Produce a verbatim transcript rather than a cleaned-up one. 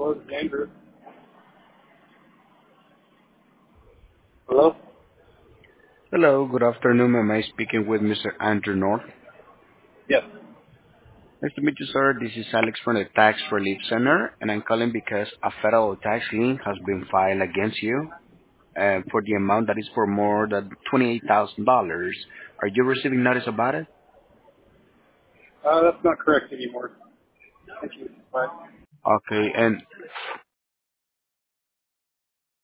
Hello, this is Andrew. Hello? Hello, good afternoon. Am I speaking with Mister Andrew North? Yes. Nice to meet you, sir. This is Alex from the Tax Relief Center, and I'm calling because a federal tax lien has been filed against you uh, for the amount that is for more than twenty-eight thousand dollars. Are you receiving notice about it? Uh, that's not correct anymore. Thank you. Bye. Okay, and